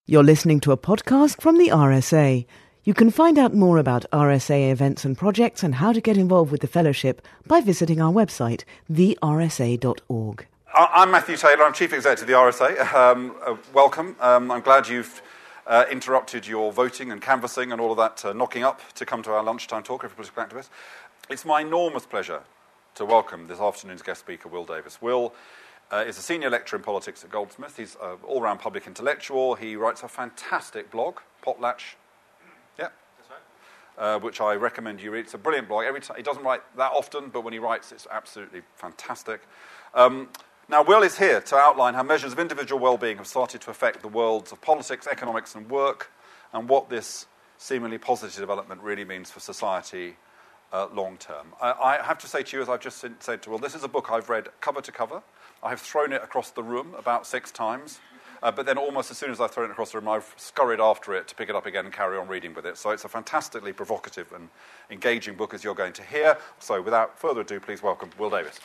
You're listening to a podcast from the RSA. You can find out more about RSA events and projects and how to get involved with the fellowship by visiting our website, thersa.org. I'm Matthew Taylor. I'm Chief Executive of the RSA. Welcome. I'm glad you've interrupted your voting and canvassing and all of that knocking up to come to our lunchtime talk. Everybody's glad to be. It's my enormous pleasure to welcome this afternoon's guest speaker, Will Davis. Will is a senior lecturer in politics at Goldsmiths. He's an all-round public intellectual. He writes a fantastic blog, Potlatch. Yeah, that's right. Which I recommend you read. It's a brilliant blog. Every time he doesn't write that often, but when he writes, it's absolutely fantastic. Now, Will is here to outline how measures of individual well-being have started to affect the worlds of politics, economics, and work, and what this seemingly positive development really means for society long-term. I have to say to you, as I've just said to Will, this is a book I've read cover to cover. I have thrown it across the room about 6 times, but then almost as soon as I've thrown it across the room, I've scurried after it to pick it up again and carry on reading with it. So it's a fantastically provocative and engaging book, as you're going to hear. So without further ado, please welcome Will Davis.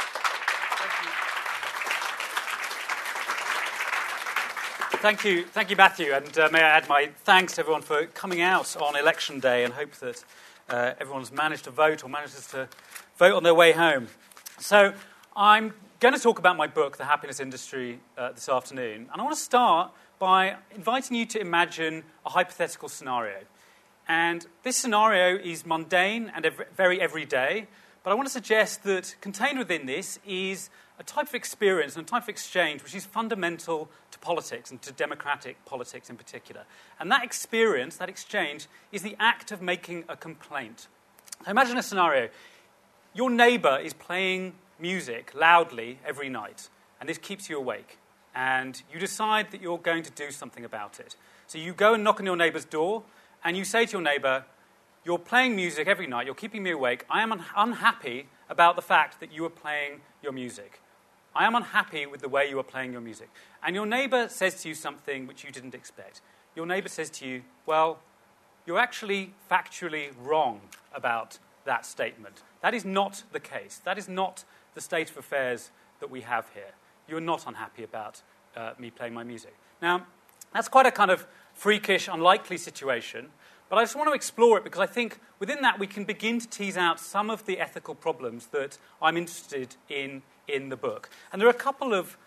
Thank you, Matthew, and may I add my thanks to everyone for coming out on election day, and hope that everyone's managed to vote or manages to vote on their way home. So I'm going to talk about my book, The Happiness Industry, this afternoon, and I want to start by inviting you to imagine a hypothetical scenario. And this scenario is mundane and very everyday, but I want to suggest that contained within this is a type of experience and a type of exchange which is fundamental to politics and to democratic politics in particular. And that experience, that exchange, is the act of making a complaint. So imagine a scenario. Your neighbour is playing music loudly every night, and this keeps you awake. And you decide that you're going to do something about it. So you go and knock on your neighbour's door, and you say to your neighbour, "You're playing music every night, you're keeping me awake. I am unhappy about the fact that you are playing your music. I am unhappy with the way you are playing your music." And your neighbour says to you something which you didn't expect. Your neighbour says to you, "Well, you're actually factually wrong about that statement. That is not the case. That is not the state of affairs that we have here. You're not unhappy about me playing my music." Now, that's quite a kind of freakish, unlikely situation, but I just want to explore it because I think within that we can begin to tease out some of the ethical problems that I'm interested in the book. And there are a couple of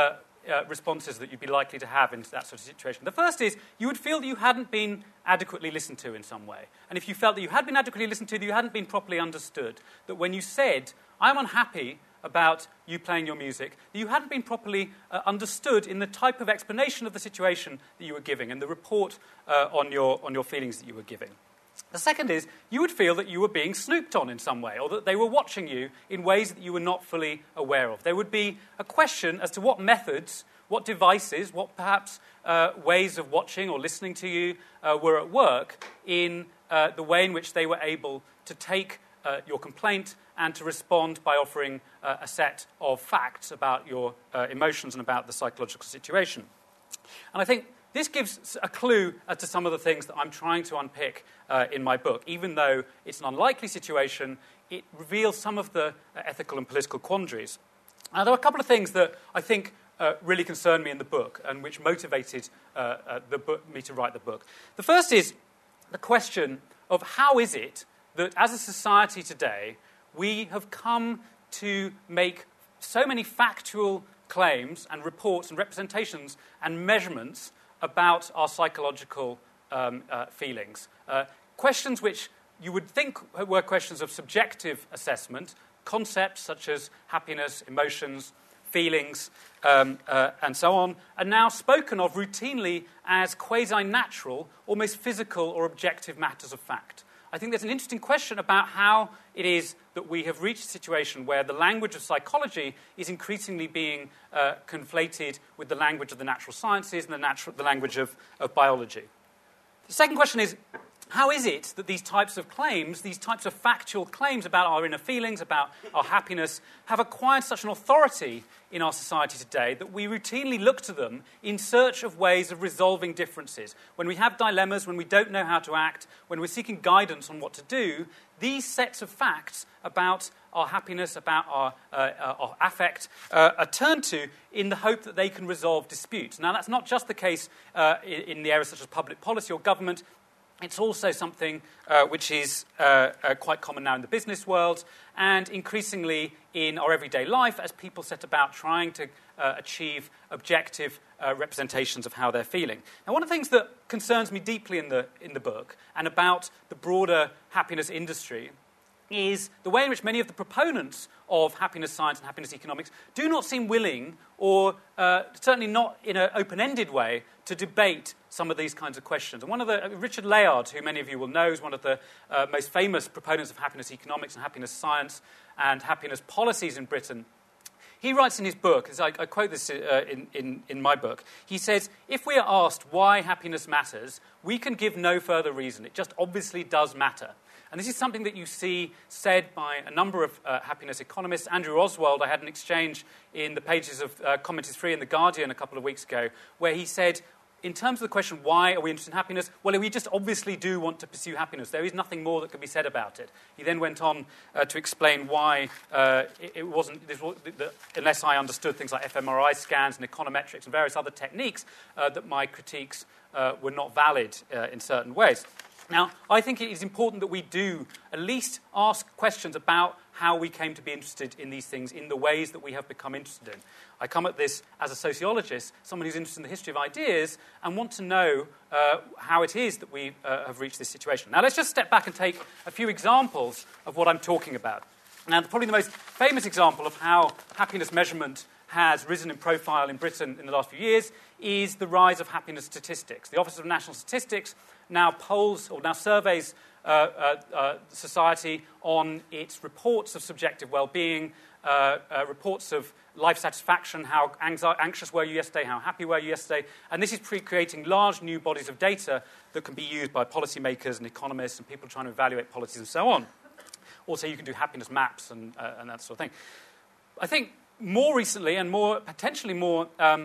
responses that you'd be likely to have into that sort of situation. The first is you would feel that you hadn't been adequately listened to in some way. And if you felt that you had been adequately listened to, that you hadn't been properly understood, that when you said, "I'm unhappy about you playing your music," that you hadn't been properly understood in the type of explanation of the situation that you were giving and the report on your feelings that you were giving. The second is you would feel that you were being snooped on in some way, or that they were watching you in ways that you were not fully aware of. There would be a question as to what methods, what devices, what perhaps ways of watching or listening to you were at work in the way in which they were able to take your complaint and to respond by offering a set of facts about your emotions and about the psychological situation. And I think this gives a clue as to some of the things that I'm trying to unpick in my book. Even though it's an unlikely situation, it reveals some of the ethical and political quandaries. Now, there are a couple of things that I think really concerned me in the book and which motivated me to write the book. The first is the question of how is it that as a society today we have come to make so many factual claims and reports and representations and measurements about our psychological feelings. Questions which you would think were questions of subjective assessment, concepts such as happiness, emotions, feelings, and so on, are now spoken of routinely as quasi-natural, almost physical or objective matters of fact. I think there's an interesting question about how it is that we have reached a situation where the language of psychology is increasingly being conflated with the language of the natural sciences and the language of biology. The second question is, how is it that these types of claims, these types of factual claims about our inner feelings, about our happiness, have acquired such an authority in our society today that we routinely look to them in search of ways of resolving differences? When we have dilemmas, when we don't know how to act, when we're seeking guidance on what to do, these sets of facts about our happiness, about our affect, are turned to in the hope that they can resolve disputes. Now, that's not just the case in the areas such as public policy or government. It's also something which is quite common now in the business world and increasingly in our everyday life as people set about trying to achieve objective representations of how they're feeling. Now, one of the things that concerns me deeply in the book and about the broader happiness industry is the way in which many of the proponents of happiness science and happiness economics do not seem willing, or certainly not in an open-ended way, to debate some of these kinds of questions. And one of Richard Layard, who many of you will know, is one of the most famous proponents of happiness economics and happiness science and happiness policies in Britain. He writes in his book, as I quote this in my book, he says, if we are asked why happiness matters, we can give no further reason. It just obviously does matter. And this is something that you see said by a number of happiness economists. Andrew Oswald, I had an exchange in the pages of Comment is Free in The Guardian a couple of weeks ago, where he said, in terms of the question, why are we interested in happiness? Well, we just obviously do want to pursue happiness. There is nothing more that can be said about it. He then went on to explain why it wasn't, unless I understood things like fMRI scans and econometrics and various other techniques, that my critiques were not valid in certain ways. Now, I think it is important that we do at least ask questions about how we came to be interested in these things in the ways that we have become interested in. I come at this as a sociologist, someone who's interested in the history of ideas, and want to know how it is that we have reached this situation. Now, let's just step back and take a few examples of what I'm talking about. Now, probably the most famous example of how happiness measurement has risen in profile in Britain in the last few years is the rise of happiness statistics. The Office of National Statistics now surveys society on its reports of subjective well-being, reports of life satisfaction, how anxious were you yesterday, how happy were you yesterday, and this is creating large new bodies of data that can be used by policymakers and economists and people trying to evaluate policies and so on. Also, you can do happiness maps and that sort of thing. I think more recently and potentially more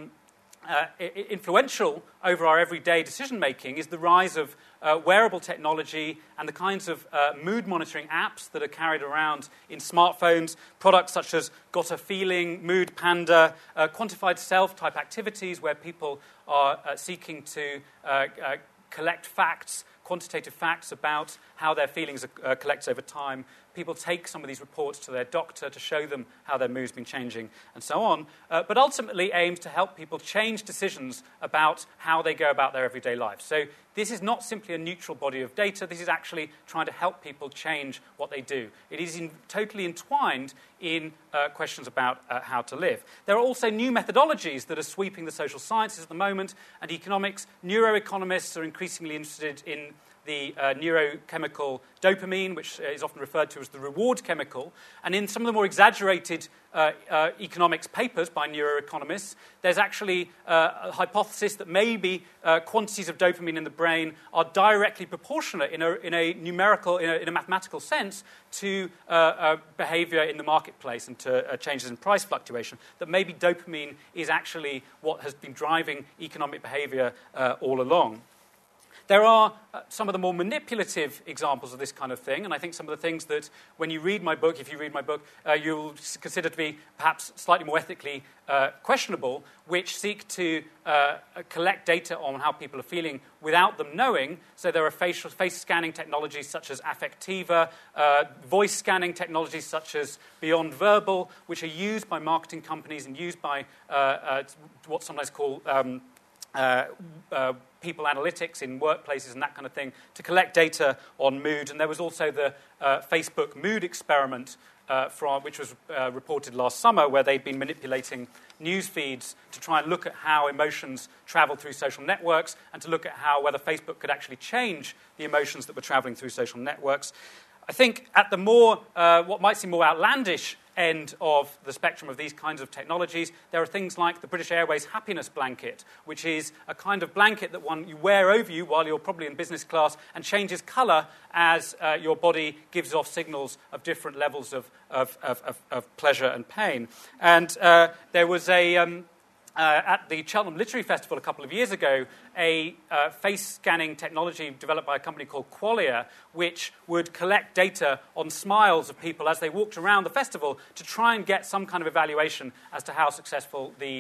influential over our everyday decision-making is the rise of wearable technology and the kinds of mood monitoring apps that are carried around in smartphones, products such as Got a Feeling, Mood Panda, quantified self-type activities where people are seeking to collect facts, quantitative facts about how their feelings are collected over time. People take some of these reports to their doctor to show them how their mood's been changing and so on, but ultimately aims to help people change decisions about how they go about their everyday life. So this is not simply a neutral body of data. This is actually trying to help people change what they do. It is totally entwined in questions about how to live. There are also new methodologies that are sweeping the social sciences at the moment, and economics. Neuroeconomists are increasingly interested in the neurochemical dopamine, which is often referred to as the reward chemical. And in some of the more exaggerated economics papers by neuroeconomists, there's actually a hypothesis that maybe quantities of dopamine in the brain are directly proportionate in a numerical, in a mathematical sense to behavior in the marketplace and to changes in price fluctuation, that maybe dopamine is actually what has been driving economic behavior all along. There are some of the more manipulative examples of this kind of thing, and I think some of the things that, when you read my book, if you read my book, you'll consider to be perhaps slightly more ethically questionable, which seek to collect data on how people are feeling without them knowing. So there are face scanning technologies such as Affectiva, voice scanning technologies such as Beyond Verbal, which are used by marketing companies and used by what's sometimes called people analytics in workplaces and that kind of thing to collect data on mood. And there was also the Facebook mood experiment, which was reported last summer, where they'd been manipulating news feeds to try and look at how emotions travel through social networks and to look at whether Facebook could actually change the emotions that were traveling through social networks. I think at the more, what might seem more outlandish end of the spectrum of these kinds of technologies, there are things like the British Airways happiness blanket, which is a kind of blanket that you wear over you while you're probably in business class and changes colour as your body gives off signals of different levels of pleasure and pain. And there was a at the Cheltenham Literary Festival a couple of years ago, a face-scanning technology developed by a company called Qualia, which would collect data on smiles of people as they walked around the festival to try and get some kind of evaluation as to how successful the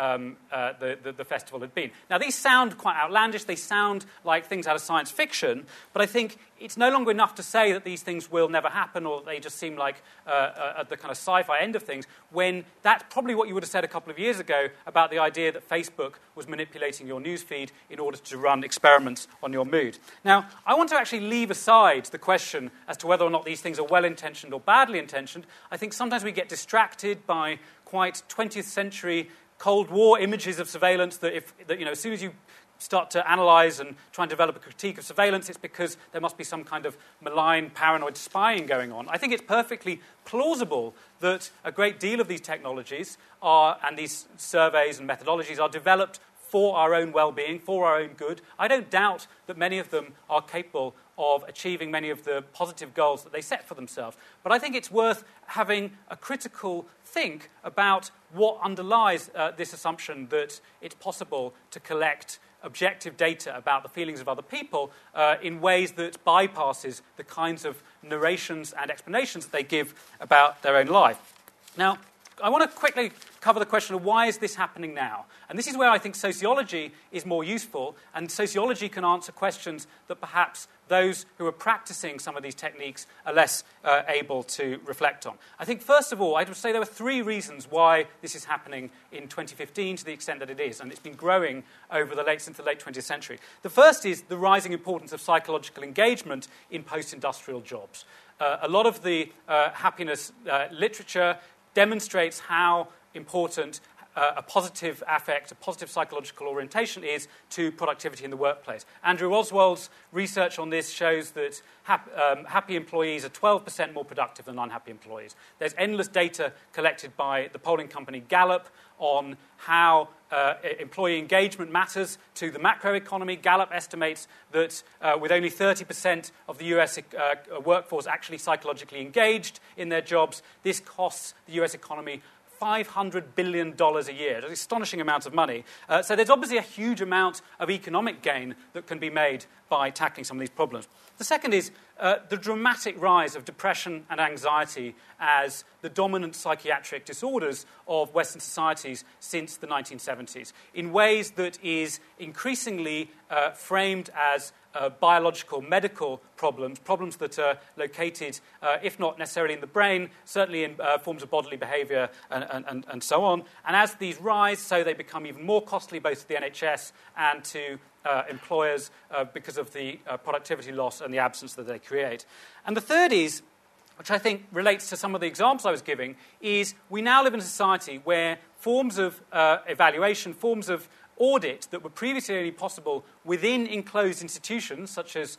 festival had been. Now, these sound quite outlandish. They sound like things out of science fiction, but I think it's no longer enough to say that these things will never happen or they just seem like at the kind of sci-fi end of things, when that's probably what you would have said a couple of years ago about the idea that Facebook was manipulating your newsfeed in order to run experiments on your mood. Now, I want to actually leave aside the question as to whether or not these things are well-intentioned or badly intentioned. I think sometimes we get distracted by quite 20th century Cold War images of surveillance that as soon as you start to analyse and try and develop a critique of surveillance, it's because there must be some kind of malign, paranoid spying going on. I think it's perfectly plausible that a great deal of these technologies and these surveys and methodologies are developed for our own well-being, for our own good. I don't doubt that many of them are capable of achieving many of the positive goals that they set for themselves. But I think it's worth having a critical think about what underlies this assumption that it's possible to collect objective data about the feelings of other people in ways that bypasses the kinds of narrations and explanations that they give about their own life. Now, I want to quickly cover the question of why is this happening now? And this is where I think sociology is more useful, and sociology can answer questions that perhaps those who are practicing some of these techniques are less able to reflect on. I think, first of all, I would say there are three reasons why this is happening in 2015 to the extent that it is, and it's been growing since the late 20th century. The first is the rising importance of psychological engagement in post-industrial jobs. A lot of the happiness literature demonstrates how important a positive affect, a positive psychological orientation is to productivity in the workplace. Andrew Oswald's research on this shows that happy employees are 12% more productive than unhappy employees. There's endless data collected by the polling company Gallup on how employee engagement matters to the macroeconomy. Gallup estimates that with only 30% of the US workforce actually psychologically engaged in their jobs, this costs the US economy $500 billion a year. That's an astonishing amount of money. So there's obviously a huge amount of economic gain that can be made by tackling some of these problems. The second is the dramatic rise of depression and anxiety as the dominant psychiatric disorders of Western societies since the 1970s, in ways that is increasingly framed as biological, medical problems that are located, if not necessarily in the brain, certainly in forms of bodily behaviour and so on. And as these rise, so they become even more costly both to the NHS and to employers because of the productivity loss and the absence that they create. And the third is, which I think relates to some of the examples I was giving, is we now live in a society where forms of evaluation, forms of audit that were previously only possible within enclosed institutions such as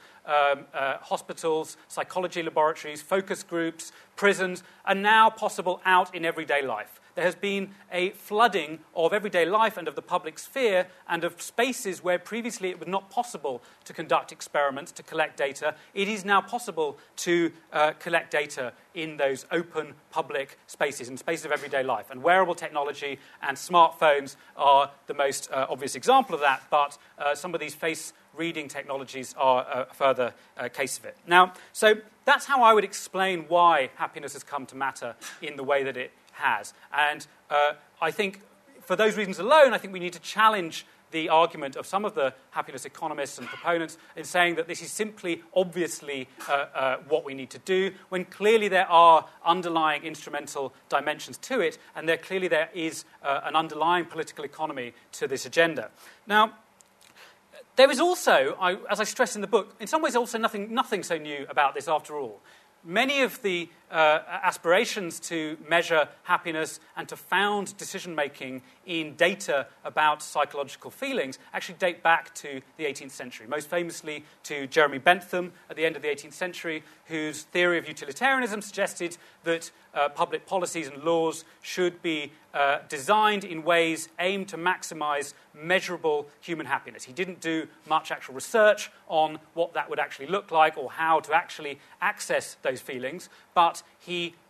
hospitals, psychology laboratories, focus groups, prisons, are now possible out in everyday life. There has been a flooding of everyday life and of the public sphere and of spaces where previously it was not possible to conduct experiments, to collect data. It is now possible to collect data in those open public spaces, in spaces of everyday life. And wearable technology and smartphones are the most obvious example of that, but some of these face reading technologies are a further case of it. Now, so that's how I would explain why happiness has come to matter in the way that it has. And I think for those reasons alone, I think we need to challenge the argument of some of the happiness economists and proponents in saying that this is simply, obviously, what we need to do, when clearly there are underlying instrumental dimensions to it, and clearly there is an underlying political economy to this agenda. Now, there is also, as I stress in the book, in some ways also nothing so new about this after all. Many of the aspirations to measure happiness and to found decision-making in data about psychological feelings actually date back to the 18th century, most famously to Jeremy Bentham at the end of the 18th century, whose theory of utilitarianism suggested that public policies and laws should be designed in ways aimed to maximize measurable human happiness. He didn't do much actual research on what that would actually look like or how to actually access those feelings, but he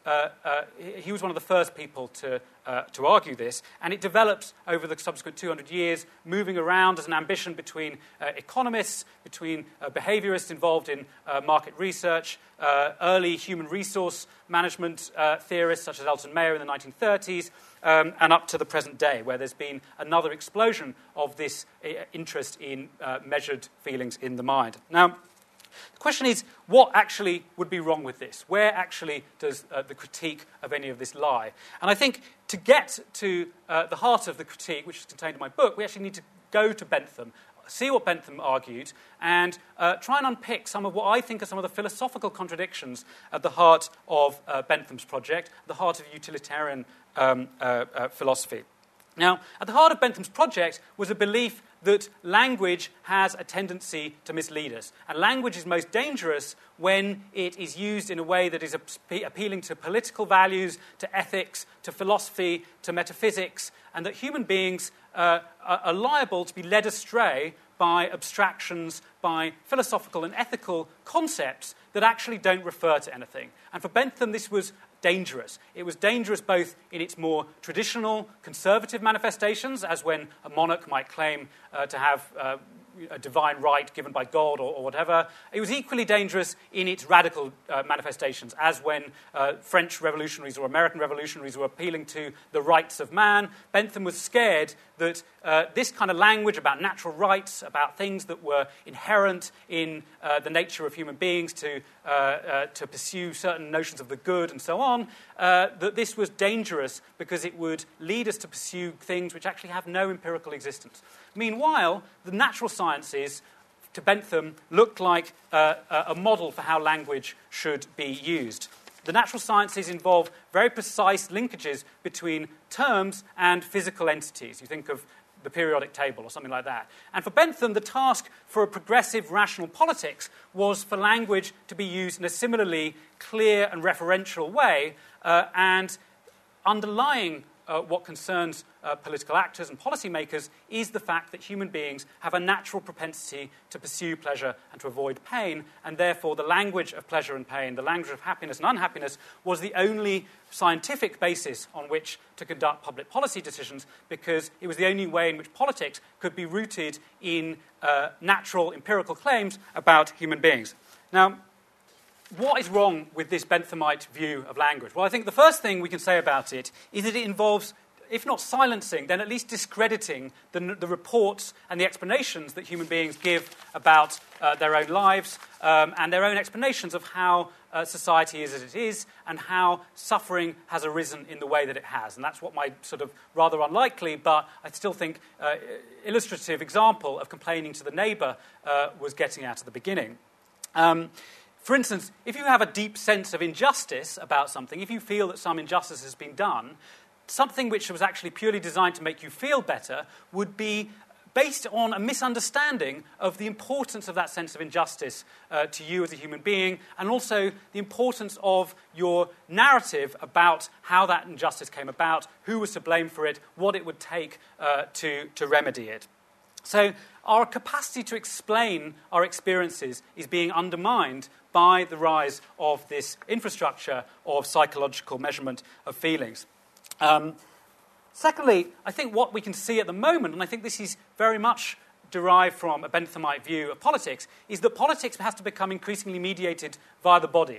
he was one of the first people to argue this, and it developed over the subsequent 200 years, moving around as an ambition between economists, between behaviorists involved in market research, early human resource management theorists such as Elton Mayo in the 1930s, and up to the present day, where there's been another explosion of this interest in measured feelings in the mind. Now, the question is, what actually would be wrong with this? Where actually does the critique of any of this lie? And I think to get to the heart of the critique, which is contained in my book, we actually need to go to Bentham, see what Bentham argued, and try and unpick some of what I think are some of the philosophical contradictions at the heart of Bentham's project, the heart of utilitarian philosophy. Now, at the heart of Bentham's project was a belief that language has a tendency to mislead us. And language is most dangerous when it is used in a way that is appealing to political values, to ethics, to philosophy, to metaphysics, and that human beings are liable to be led astray by abstractions, by philosophical and ethical concepts that actually don't refer to anything. And for Bentham, this was dangerous. It was dangerous both in its more traditional conservative manifestations, as when a monarch might claim to have a divine right given by God or whatever. It was equally dangerous in its radical manifestations, as when French revolutionaries or American revolutionaries were appealing to the rights of man. Bentham was scared that this kind of language about natural rights, about things that were inherent in the nature of human beings to pursue certain notions of the good and so on, that this was dangerous because it would lead us to pursue things which actually have no empirical existence. Meanwhile, the natural sciences, to Bentham, looked like a model for how language should be used. The natural sciences involve very precise linkages between terms and physical entities. You think of the periodic table or something like that. And for Bentham, the task for a progressive rational politics was for language to be used in a similarly clear and referential way, and underlying what concerns political actors and policymakers is the fact that human beings have a natural propensity to pursue pleasure and to avoid pain, and therefore the language of pleasure and pain, the language of happiness and unhappiness, was the only scientific basis on which to conduct public policy decisions, because it was the only way in which politics could be rooted in natural empirical claims about human beings. Now, what is wrong with this Benthamite view of language? Well, I think the first thing we can say about it is that it involves, if not silencing, then at least discrediting the reports and the explanations that human beings give about their own lives and their own explanations of how society is as it is and how suffering has arisen in the way that it has. And that's what my sort of rather unlikely, but I still think illustrative example of complaining to the neighbour was getting at the beginning. For instance, if you have a deep sense of injustice about something, if you feel that some injustice has been done, something which was actually purely designed to make you feel better would be based on a misunderstanding of the importance of that sense of injustice to you as a human being, and also the importance of your narrative about how that injustice came about, who was to blame for it, what it would take to remedy it. So our capacity to explain our experiences is being undermined by the rise of this infrastructure of psychological measurement of feelings. Secondly, I think what we can see at the moment, and I think this is very much derived from a Benthamite view of politics, is that politics has to become increasingly mediated via the body.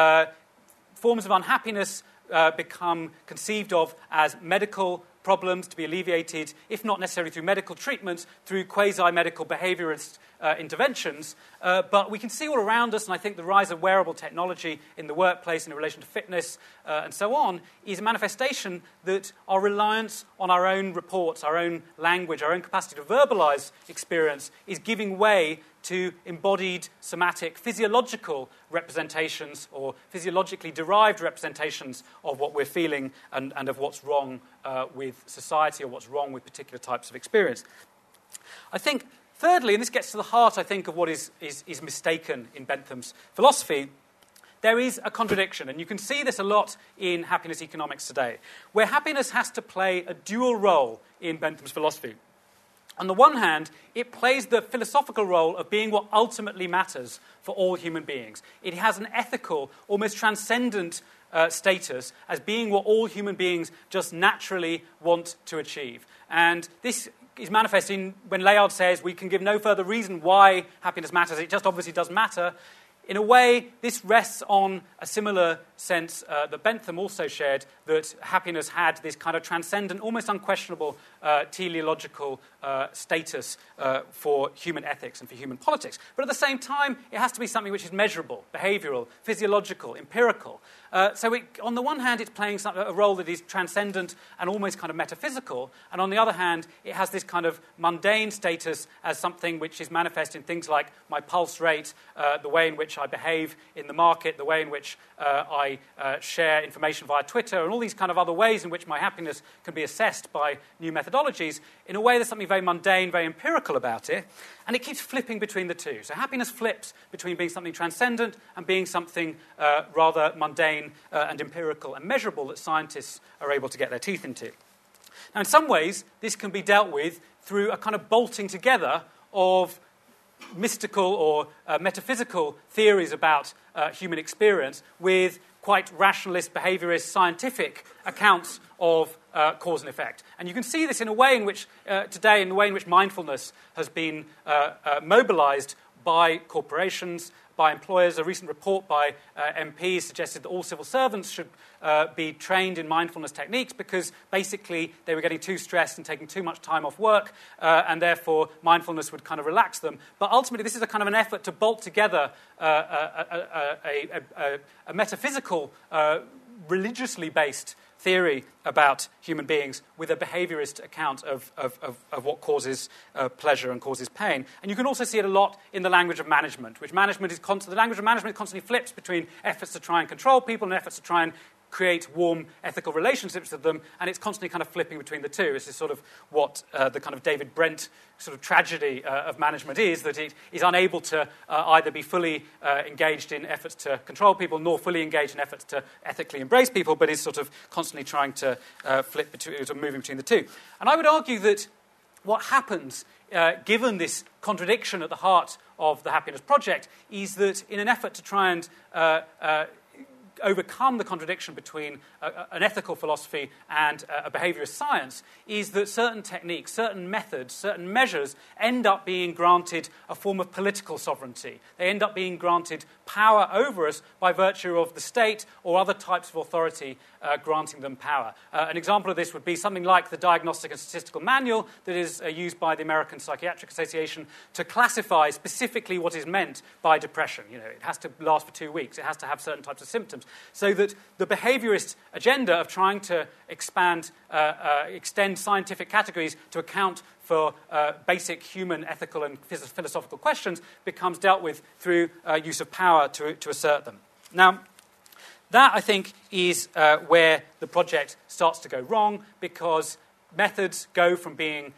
Forms of unhappiness become conceived of as medical problems to be alleviated, if not necessarily through medical treatments, through quasi-medical behaviorist interventions. But we can see all around us, and I think the rise of wearable technology in the workplace in relation to fitness and so on is a manifestation that our reliance on our own reports, our own language, our own capacity to verbalize experience is giving way to embodied somatic physiological representations or physiologically derived representations of what we're feeling and of what's wrong with society or what's wrong with particular types of experience. I think, thirdly, and this gets to the heart, I think, of what is mistaken in Bentham's philosophy, there is a contradiction, and you can see this a lot in happiness economics today, where happiness has to play a dual role in Bentham's philosophy. On the one hand, it plays the philosophical role of being what ultimately matters for all human beings. It has an ethical, almost transcendent status as being what all human beings just naturally want to achieve. And this is manifest in when Layard says we can give no further reason why happiness matters. It just obviously does matter. In a way, this rests on a similar sense that Bentham also shared, that happiness had this kind of transcendent, almost unquestionable teleological status for human ethics and for human politics. But at the same time, it has to be something which is measurable, behavioral, physiological, empirical. So on the one hand, it's playing a role that is transcendent and almost kind of metaphysical, and on the other hand, it has this kind of mundane status as something which is manifest in things like my pulse rate, the way in which I behave in the market, the way in which I share information via Twitter, and all these kind of other ways in which my happiness can be assessed by new methodologies. In a way, there's something very mundane, very empirical about it, and it keeps flipping between the two. So happiness flips between being something transcendent and being something rather mundane and empirical and measurable that scientists are able to get their teeth into. Now, in some ways, this can be dealt with through a kind of bolting together of mystical or metaphysical theories about human experience with quite rationalist, behaviorist, scientific accounts of cause and effect. And you can see this in a way in which, today, in the way in which mindfulness has been mobilized by corporations, by employers. A recent report by MPs suggested that all civil servants should be trained in mindfulness techniques because basically they were getting too stressed and taking too much time off work, and therefore mindfulness would kind of relax them. But ultimately this is a kind of an effort to bolt together a metaphysical, religiously based theory about human beings with a behaviorist account of what causes pleasure and causes pain. And you can also see it a lot in the language of management, which management is the language of management constantly flips between efforts to try and control people and efforts to try and create warm ethical relationships with them, and it's constantly kind of flipping between the two. This is sort of what the kind of David Brent sort of tragedy of management is, that it is unable to either be fully engaged in efforts to control people nor fully engaged in efforts to ethically embrace people, but is sort of constantly trying to flip between, sort of moving between the two. And I would argue that what happens, given this contradiction at the heart of the Happiness Project, is that in an effort to try and overcome the contradiction between an ethical philosophy and a behaviorist science, is that certain techniques, certain methods, certain measures end up being granted a form of political sovereignty. They end up being granted power over us by virtue of the state or other types of authority granting them power. An example of this would be something like the Diagnostic and Statistical Manual that is used by the American Psychiatric Association to classify specifically what is meant by depression. You know, it has to last for 2 weeks. It has to have certain types of symptoms. So that the behaviorist agenda of trying to extend scientific categories to account for basic human ethical and philosophical questions becomes dealt with through use of power to assert them. Now, that, I think, is where the project starts to go wrong, because methods go from being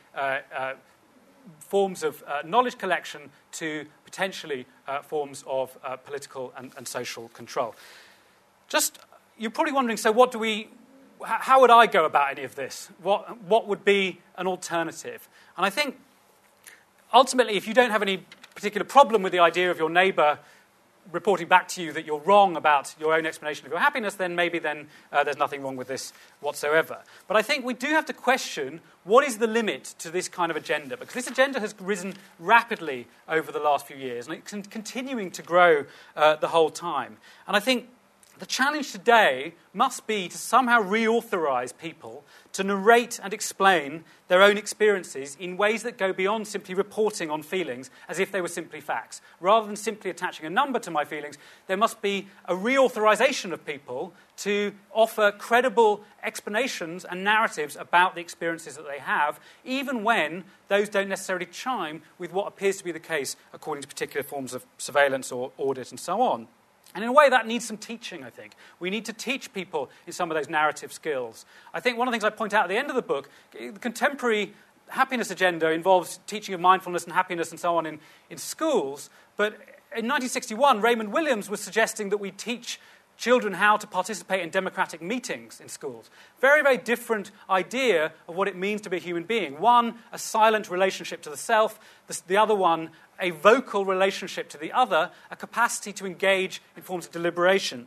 forms of knowledge collection to potentially forms of political and social control. You're probably wondering, so how would I go about any of this? What would be an alternative? And I think, ultimately, if you don't have any particular problem with the idea of your neighbour reporting back to you that you're wrong about your own explanation of your happiness, then maybe there's nothing wrong with this whatsoever. But I think we do have to question what is the limit to this kind of agenda, because this agenda has risen rapidly over the last few years, and it's continuing to grow the whole time. And I think the challenge today must be to somehow reauthorize people to narrate and explain their own experiences in ways that go beyond simply reporting on feelings as if they were simply facts. Rather than simply attaching a number to my feelings, there must be a reauthorization of people to offer credible explanations and narratives about the experiences that they have, even when those don't necessarily chime with what appears to be the case according to particular forms of surveillance or audit and so on. And in a way, that needs some teaching, I think. We need to teach people in some of those narrative skills. I think one of the things I point out at the end of the book, the contemporary happiness agenda involves teaching of mindfulness and happiness and so on in schools. But in 1961, Raymond Williams was suggesting that we teach children how to participate in democratic meetings in schools. Very, very different idea of what it means to be a human being. One, a silent relationship to the self. The other one, a vocal relationship to the other, a capacity to engage in forms of deliberation.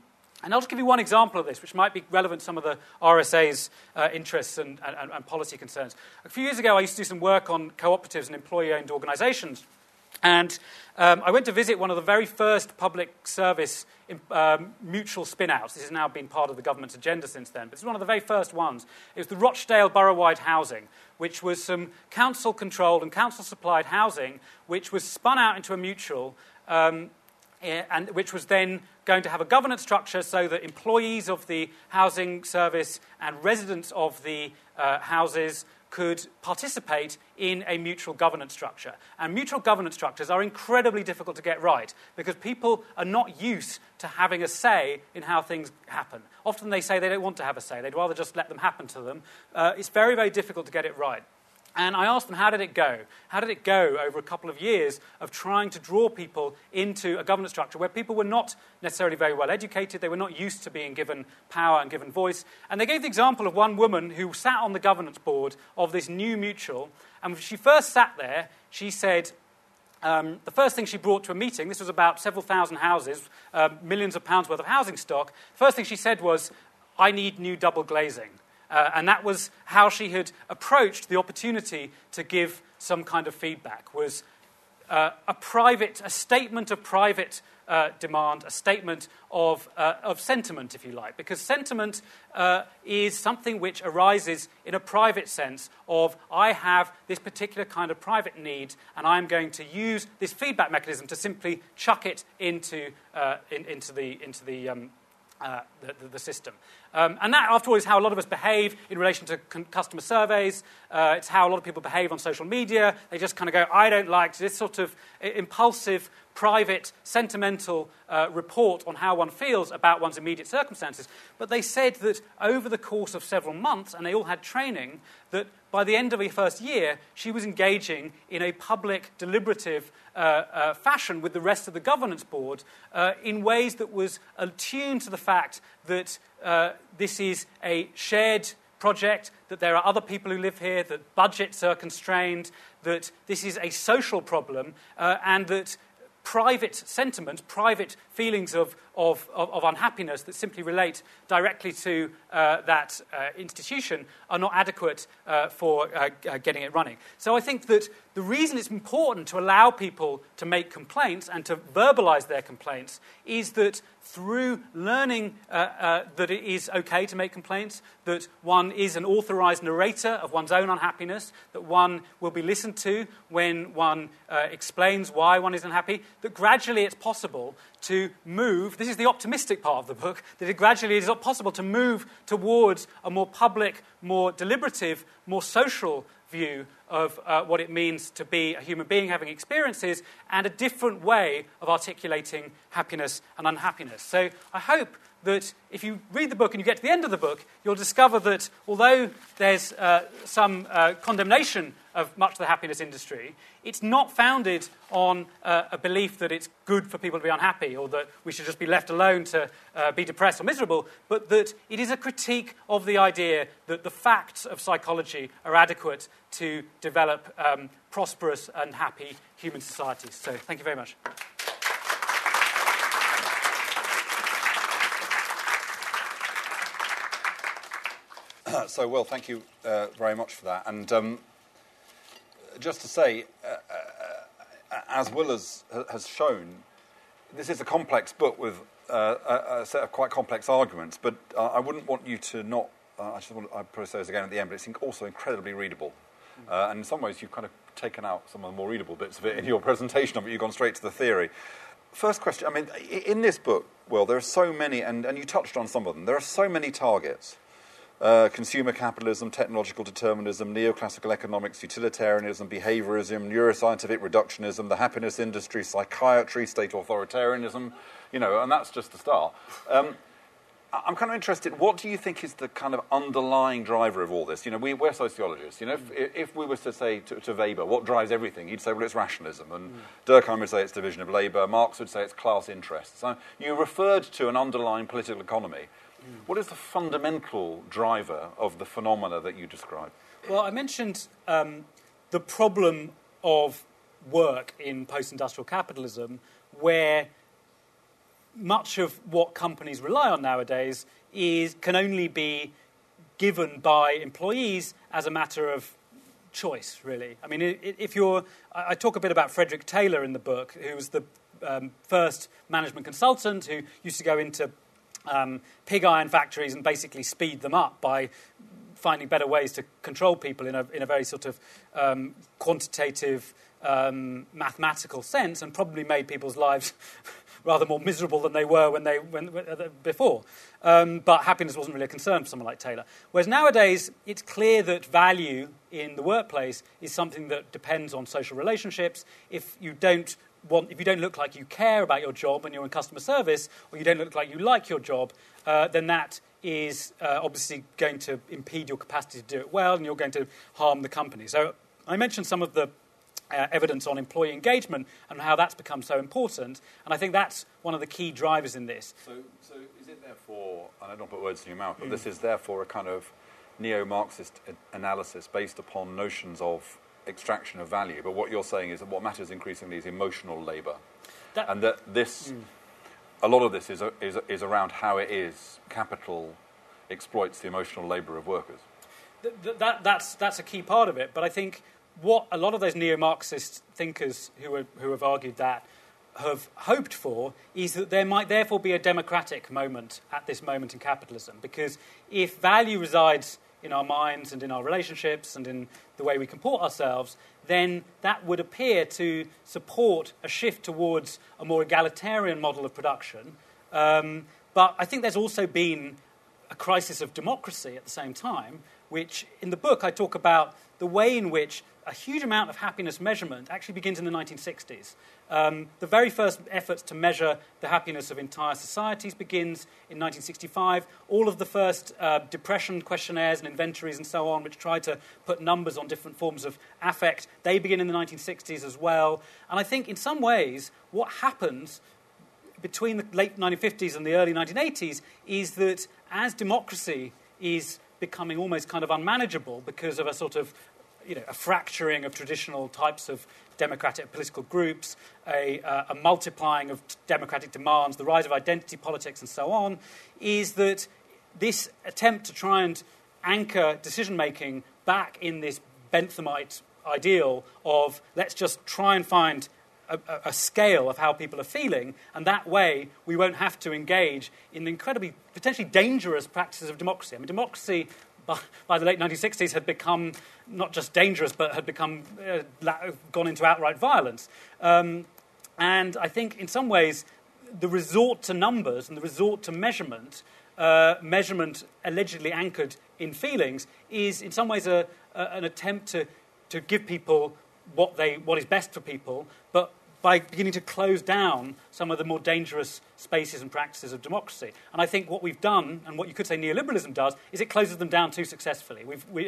And I'll just give you one example of this, which might be relevant to some of the RSA's interests and policy concerns. A few years ago, I used to do some work on cooperatives and employee-owned organisations. And I went to visit one of the very first public service mutual spin-outs. This has now been part of the government's agenda since then, but it's one of the very first ones. It was the Rochdale Borough-wide Housing, which was some council-controlled and council-supplied housing, which was spun out into a mutual, and which was then going to have a governance structure so that employees of the housing service and residents of the houses could participate in a mutual governance structure. And mutual governance structures are incredibly difficult to get right because people are not used to having a say in how things happen. Often they say they don't want to have a say. They'd rather just let them happen to them. It's very, very difficult to get it right. And I asked them, how did it go? How did it go over a couple of years of trying to draw people into a governance structure where people were not necessarily very well educated, they were not used to being given power and given voice? And they gave the example of one woman who sat on the governance board of this new mutual, and when she first sat there, she said, the first thing she brought to a meeting, this was about several thousand houses, millions of pounds worth of housing stock, the first thing she said was, I need new double glazing. And that was how she had approached the opportunity to give some kind of feedback, was a statement of private demand, a statement of sentiment, if you like. Because sentiment is something which arises in a private sense of, I have this particular kind of private need, and I'm going to use this feedback mechanism to simply chuck it into the system. And that, after all, is how a lot of us behave in relation to customer surveys. It's how a lot of people behave on social media. They just kind of go, I don't like this sort of impulsive, private, sentimental report on how one feels about one's immediate circumstances. But they said that over the course of several months, and they all had training, that by the end of her first year, she was engaging in a public, deliberative fashion with the rest of the governance board in ways that was attuned to the fact that this is a shared project, that there are other people who live here, that budgets are constrained, that this is a social problem, and that private sentiment, private feelings of unhappiness that simply relate directly to that institution are not adequate for getting it running. So I think that the reason it's important to allow people to make complaints and to verbalise their complaints is that through learning that it is okay to make complaints, that one is an authorised narrator of one's own unhappiness, that one will be listened to when one explains why one is unhappy, that gradually it's possible to move, this is the optimistic part of the book, that it gradually is possible to move towards a more public, more deliberative, more social view of what it means to be a human being having experiences and a different way of articulating happiness and unhappiness. So I hope that if you read the book and you get to the end of the book, you'll discover that although there's some condemnation of much of the happiness industry, it's not founded on a belief that it's good for people to be unhappy or that we should just be left alone to be depressed or miserable, but that it is a critique of the idea that the facts of psychology are adequate to develop prosperous and happy human societies. So thank you very much. So, Will, thank you very much for that. And just to say, as Will has shown, this is a complex book with a set of quite complex arguments, but I wouldn't want you to not, I'll probably say this again at the end, but it's also incredibly readable. And in some ways, you've kind of taken out some of the more readable bits of it in your presentation of it. You've gone straight to the theory. First question, I mean, in this book, Will, there are so many, and you touched on some of them, there are so many targets. Consumer capitalism, technological determinism, neoclassical economics, utilitarianism, behaviorism, neuroscientific reductionism, the happiness industry, psychiatry, state authoritarianism, and that's just the start. I'm kind of interested, what do you think is the kind of underlying driver of all this? We're sociologists. If we were to say to Weber, what drives everything, he'd say, well, it's rationalism. And Durkheim would say it's division of labour. Marx would say it's class interests. So you referred to an underlying political economy. What is the fundamental driver of the phenomena that you describe? Well, I mentioned the problem of work in post-industrial capitalism, where much of what companies rely on nowadays can only be given by employees as a matter of choice, really. I mean, I talk a bit about Frederick Taylor in the book, who was the first management consultant who used to go into pig iron factories and basically speed them up by finding better ways to control people in a very sort of quantitative, mathematical sense, and probably made people's lives rather more miserable than they were before. But happiness wasn't really a concern for someone like Taylor. Whereas nowadays, it's clear that value in the workplace is something that depends on social relationships. If you don't look like you care about your job and you're in customer service, or you don't look like you like your job, then that is obviously going to impede your capacity to do it well, and you're going to harm the company. So I mentioned some of the evidence on employee engagement and how that's become so important, and I think that's one of the key drivers in this. So is it therefore, and I don't put words in your mouth, but this is therefore a kind of neo-Marxist analysis based upon notions of extraction of value, but what you're saying is that what matters increasingly is emotional labour, and that this, a lot of this is around how it is capital exploits the emotional labour of workers. That's a key part of it, but I think what a lot of those neo-Marxist thinkers who have argued that have hoped for is that there might therefore be a democratic moment at this moment in capitalism, because if value resides in our minds and in our relationships and in the way we comport ourselves, then that would appear to support a shift towards a more egalitarian model of production. But I think there's also been a crisis of democracy at the same time, which in the book I talk about the way in which a huge amount of happiness measurement actually begins in the 1960s. The very first efforts to measure the happiness of entire societies begins in 1965. All of the first depression questionnaires and inventories and so on, which try to put numbers on different forms of affect, they begin in the 1960s as well. And I think in some ways what happens between the late 1950s and the early 1980s is that as democracy is becoming almost kind of unmanageable because of a sort of a fracturing of traditional types of democratic political groups, a multiplying of democratic demands, the rise of identity politics and so on, is that this attempt to try and anchor decision-making back in this Benthamite ideal of let's just try and find a scale of how people are feeling, and that way we won't have to engage in incredibly, potentially dangerous practices of democracy. I mean, democracy by the late 1960s had become not just dangerous, but had become gone into outright violence. And I think in some ways the resort to numbers and the resort to measurement allegedly anchored in feelings, is in some ways an attempt to give people what is best for people, but by beginning to close down some of the more dangerous spaces and practices of democracy. And I think what we've done, and what you could say neoliberalism does, is it closes them down too successfully.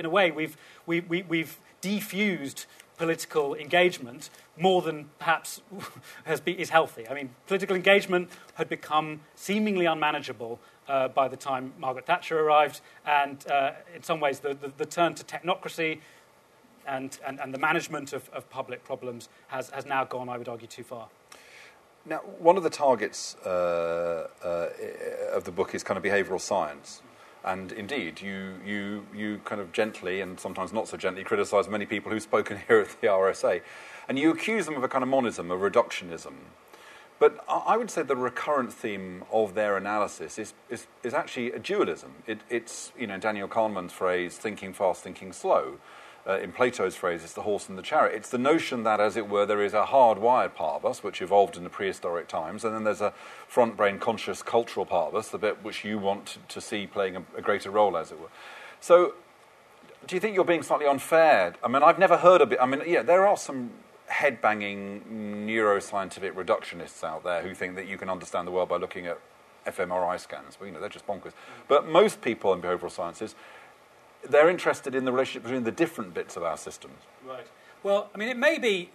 We've defused political engagement more than perhaps is healthy. I mean, political engagement had become seemingly unmanageable by the time Margaret Thatcher arrived, and in some ways the turn to technocracy and the management of public problems has now gone, I would argue, too far. Now, one of the targets of the book is kind of behavioural science. And indeed, you kind of gently and sometimes not so gently criticise many people who've spoken here at the RSA. And you accuse them of a kind of monism, a reductionism. But I would say the recurrent theme of their analysis is actually a dualism. It's Daniel Kahneman's phrase, thinking fast, thinking slow. In Plato's phrase, it's the horse and the chariot. It's the notion that, as it were, there is a hardwired part of us, which evolved in the prehistoric times, and then there's a front-brain conscious cultural part of us, the bit which you want to see playing a greater role, as it were. So, do you think you're being slightly unfair? I mean, I've never heard of it. I mean, yeah, there are some head-banging neuroscientific reductionists out there who think that you can understand the world by looking at fMRI scans. But, they're just bonkers. But most people in behavioural sciences, they're interested in the relationship between the different bits of our systems. Right. Well, I mean, it may be...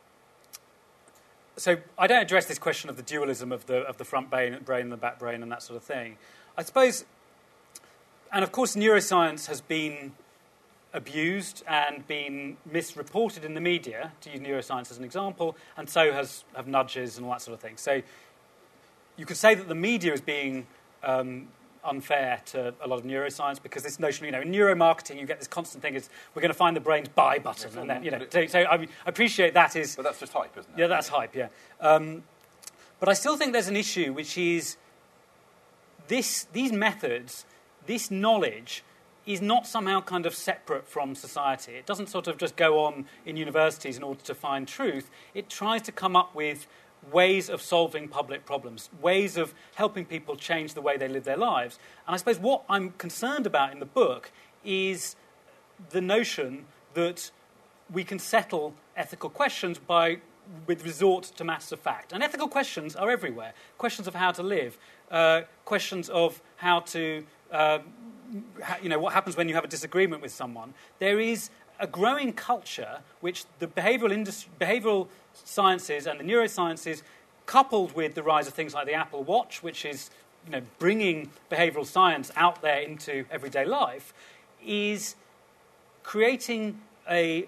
So I don't address this question of the dualism of the front brain and the back brain and that sort of thing. I suppose... And, of course, neuroscience has been abused and been misreported in the media, to use neuroscience as an example, and so have nudges and all that sort of thing. So you could say that the media is being unfair to a lot of neuroscience, because this notion, in neuromarketing, you get this constant thing is we're going to find the brain's buy button, and then so I appreciate that is. But that's just hype, isn't it? Yeah, that's hype. Yeah, but I still think there's an issue, which is these methods, this knowledge, is not somehow kind of separate from society. It doesn't sort of just go on in universities in order to find truth. It tries to come up with ways of solving public problems, ways of helping people change the way they live their lives. And I suppose what I'm concerned about in the book is the notion that we can settle ethical questions with resort to matters of fact. And ethical questions are everywhere. Questions of how to live, questions of how to, what happens when you have a disagreement with someone. There is a growing culture which the behavioural sciences and the neurosciences, coupled with the rise of things like the Apple Watch, which is bringing behavioural science out there into everyday life, is creating a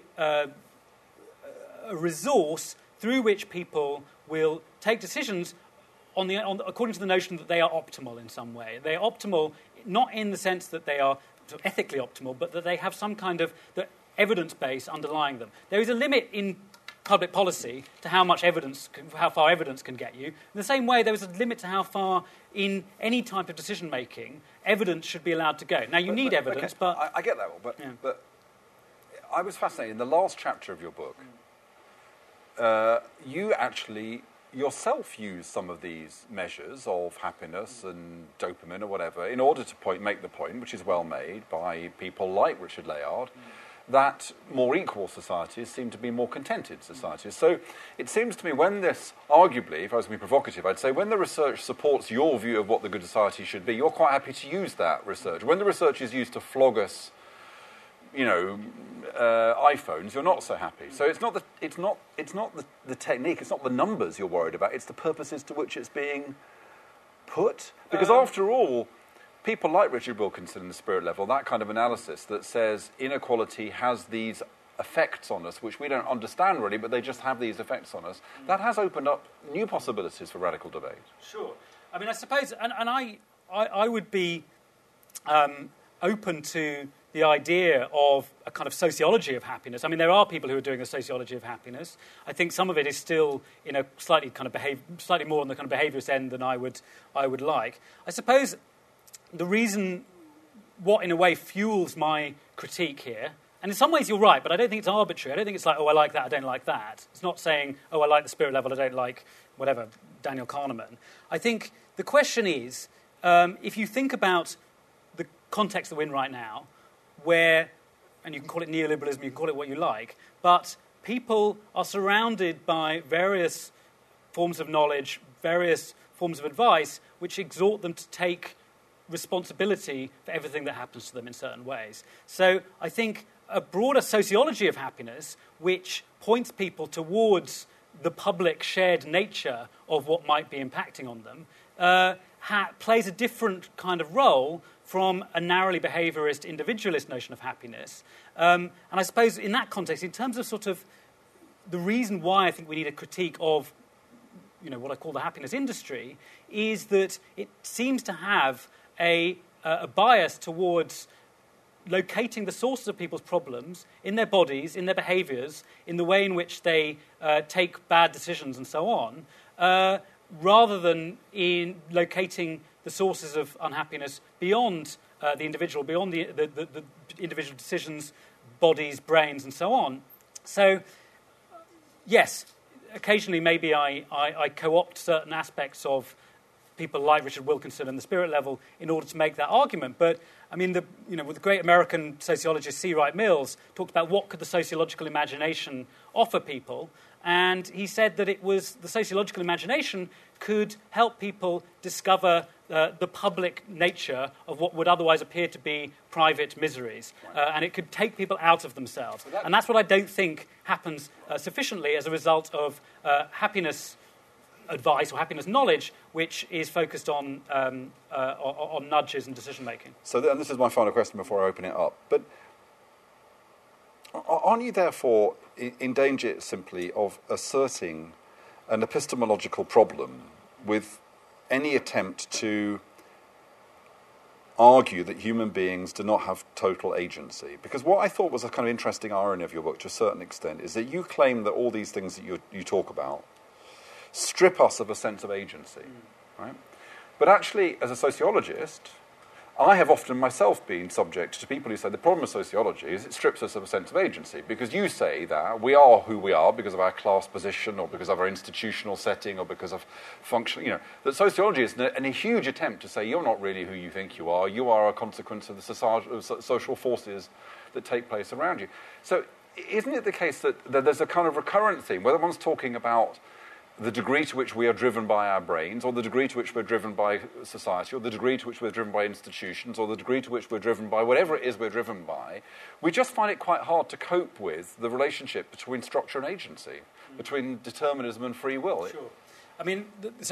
resource through which people will take decisions according to the notion that they are optimal in some way. They are optimal not in the sense that they are sort of ethically optimal, but that they have some kind of evidence base underlying them. There is a limit in public policy to how far evidence can get you. In the same way, there is a limit to how far, in any type of decision making, evidence should be allowed to go. Now, you need evidence, okay. but I get that one, but I was fascinated in the last chapter of your book. You actually yourself use some of these measures of happiness and dopamine or whatever in order to make the point, which is well made by people like Richard Layard, that more equal societies seem to be more contented societies. So it seems to me when this, arguably, if I was to be provocative, I'd say when the research supports your view of what the good society should be, you're quite happy to use that research. When the research is used to flog us, iPhones, you're not so happy. So it's not the technique, it's not the numbers you're worried about, it's the purposes to which it's being put. Because after all, people like Richard Wilkinson in the Spirit Level, that kind of analysis that says inequality has these effects on us, which we don't understand really, but they just have these effects on us, that has opened up new possibilities for radical debate. Sure. I mean, I suppose, and I would be open to the idea of a kind of sociology of happiness. I mean, there are people who are doing a sociology of happiness. I think some of it is still in a slightly more on the kind of behaviourist end than I would like. I suppose the reason, what in a way fuels my critique here, and in some ways you're right, but I don't think it's arbitrary. I don't think it's like, I like that, I don't like that. It's not saying, I like the Spirit Level, I don't like whatever, Daniel Kahneman. I think the question is, if you think about the context that we're in right now, where, and you can call it neoliberalism, you can call it what you like, but people are surrounded by various forms of knowledge, various forms of advice, which exhort them to take responsibility for everything that happens to them in certain ways. So I think a broader sociology of happiness, which points people towards the public shared nature of what might be impacting on them, plays a different kind of role from a narrowly behaviourist, individualist notion of happiness. And I suppose in that context, in terms of sort of the reason why I think we need a critique of, what I call the happiness industry, is that it seems to have a bias towards locating the sources of people's problems in their bodies, in their behaviours, in the way in which they take bad decisions and so on, rather than in locating the sources of unhappiness beyond the individual, beyond the individual decisions, bodies, brains, and so on. So, yes, occasionally maybe I co-opt certain aspects of people like Richard Wilkinson and the Spirit Level in order to make that argument. But, I mean, with the great American sociologist C. Wright Mills talked about what could the sociological imagination offer people, and he said that it was the sociological imagination could help people discover the public nature of what would otherwise appear to be private miseries. And it could take people out of themselves. And that's what I don't think happens sufficiently as a result of happiness advice or happiness knowledge, which is focused on nudges and decision-making. So and this is my final question before I open it up. But aren't you therefore in danger simply of asserting an epistemological problem with any attempt to argue that human beings do not have total agency. Because what I thought was a kind of interesting irony of your book, to a certain extent, is that you claim that all these things that you talk about strip us of a sense of agency, right? But actually, as a sociologist, I have often myself been subject to people who say the problem with sociology is it strips us of a sense of agency, because you say that we are who we are because of our class position or because of our institutional setting or because of function, that sociology is a huge attempt to say you're not really who you think you are a consequence of the social forces that take place around you. So isn't it the case that there's a kind of recurrent theme, whether one's talking about the degree to which we are driven by our brains, or the degree to which we're driven by society, or the degree to which we're driven by institutions, or the degree to which we're driven by whatever it is we're driven by, we just find it quite hard to cope with the relationship between structure and agency, between determinism and free will. Sure. I mean,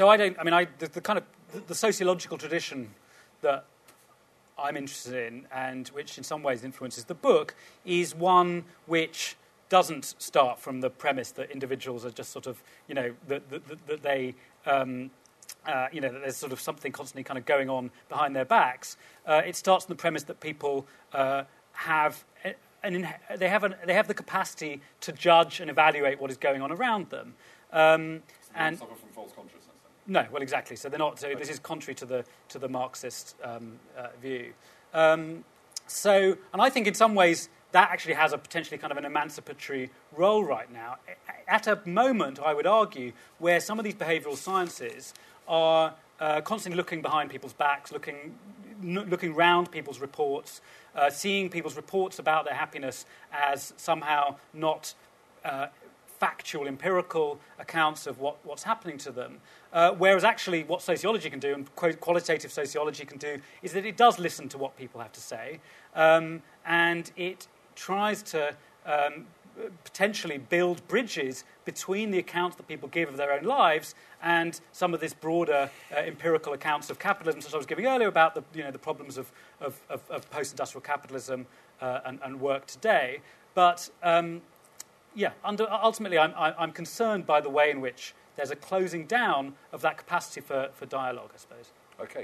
the sociological tradition that I'm interested in, and which in some ways influences the book, is one which doesn't start from the premise that individuals are just sort of, that they, that there's sort of something constantly kind of going on behind their backs. It starts from the premise that people have the capacity to judge and evaluate what is going on around them. And suffer from false consciousness. No, well, exactly. So they're not. So this is contrary to the Marxist view. And I think in some ways that actually has a potentially kind of an emancipatory role right now, at a moment, I would argue, where some of these behavioural sciences are constantly looking behind people's backs, looking round people's reports, seeing people's reports about their happiness as somehow not factual, empirical accounts of what's happening to them. Whereas actually what sociology can do, and qualitative sociology can do, is that it does listen to what people have to say, and it tries to potentially build bridges between the accounts that people give of their own lives and some of this broader empirical accounts of capitalism, such as I was giving earlier about the problems of post-industrial capitalism and work today. But ultimately, I'm concerned by the way in which there's a closing down of that capacity for dialogue, I suppose. Okay.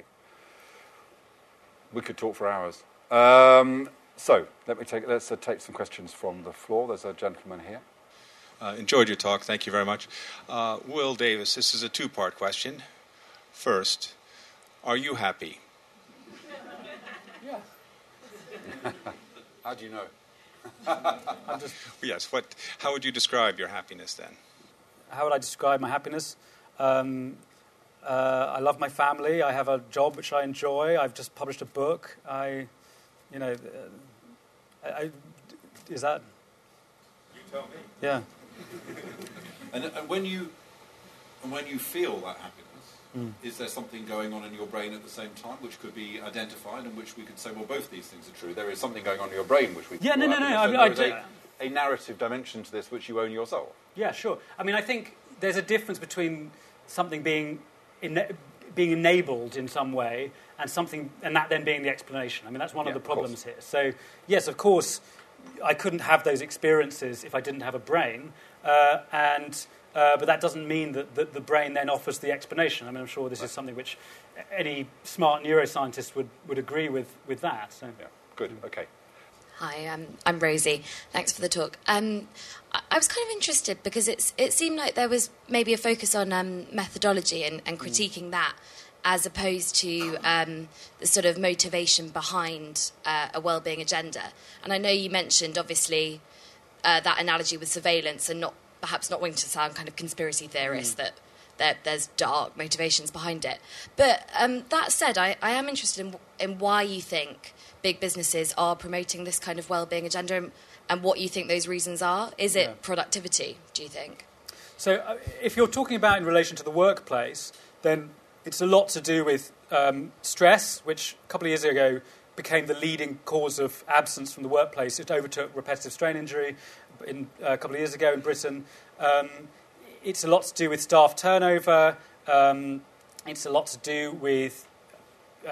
We could talk for hours. So let's take some questions from the floor. There's a gentleman here. Enjoyed your talk. Thank you very much. Will Davis, this is a two-part question. First, are you happy? Yeah. How do you know? Yes. How would you describe your happiness then? How would I describe my happiness? I love my family. I have a job which I enjoy. I've just published a book. Is that? You tell me. Yeah. And when you feel that happiness, is there something going on in your brain at the same time which could be identified and which we could say, well, both these things are true? There is something going on in your brain which we can there is a narrative dimension to this which you own yourself. Yeah, sure. I mean, I think there's a difference between something being enabled in some way and that then being the explanation. I mean, that's one of the problems here. So, yes, of course, I couldn't have those experiences if I didn't have a brain, but that doesn't mean that the brain then offers the explanation. I mean, I'm sure this is something which any smart neuroscientist would agree with that. So. Yeah, good, okay. Hi, I'm Rosie. Thanks for the talk. I was kind of interested because it seemed like there was maybe a focus on methodology and critiquing that, as opposed to the sort of motivation behind a wellbeing agenda. And I know you mentioned, obviously, that analogy with surveillance and perhaps not wanting to sound kind of conspiracy theorist that there's dark motivations behind it. But that said, I am interested in why you think big businesses are promoting this kind of wellbeing agenda and what you think those reasons are. Is it productivity, do you think? So if you're talking about in relation to the workplace, then it's a lot to do with stress, which a couple of years ago became the leading cause of absence from the workplace. It overtook repetitive strain injury a couple of years ago in Britain. It's a lot to do with staff turnover. It's a lot to do with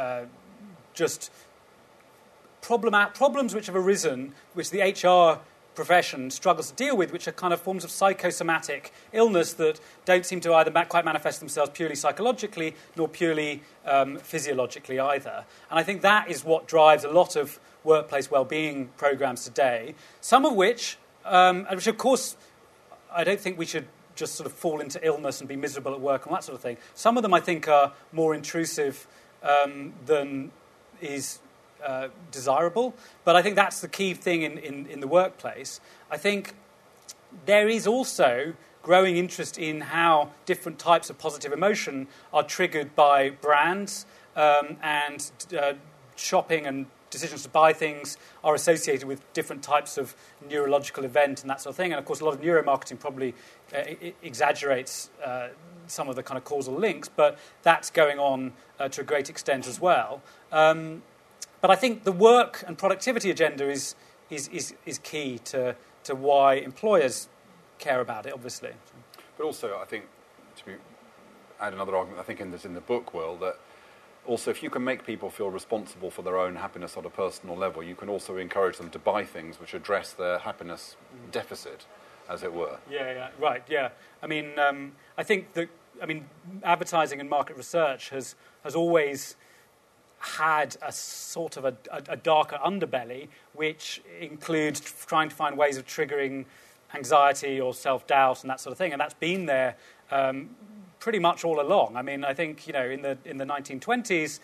just problems which have arisen, which the HR profession struggles to deal with, which are kind of forms of psychosomatic illness that don't seem to either quite manifest themselves purely psychologically nor purely physiologically either. And I think that is what drives a lot of workplace well-being programs today, some of which of course, I don't think we should just sort of fall into illness and be miserable at work and that sort of thing. Some of them, I think, are more intrusive than is desirable. But I think that's the key thing in the workplace. I think there is also growing interest in how different types of positive emotion are triggered by brands and shopping and decisions to buy things are associated with different types of neurological event and that sort of thing. And, of course, a lot of neuromarketing probably exaggerates some of the kind of causal links, but that's going on to a great extent as well. But I think the work and productivity agenda is key to why employers care about it, obviously. But also, I think, add another argument, I think in the book, Will, that also if you can make people feel responsible for their own happiness on a personal level, you can also encourage them to buy things which address their happiness deficit, as it were. Yeah, right, yeah. I mean, I think that, advertising and market research has always had a sort of a darker underbelly, which includes trying to find ways of triggering anxiety or self-doubt and that sort of thing, and that's been there pretty much all along. I mean, I think, in the 1920s,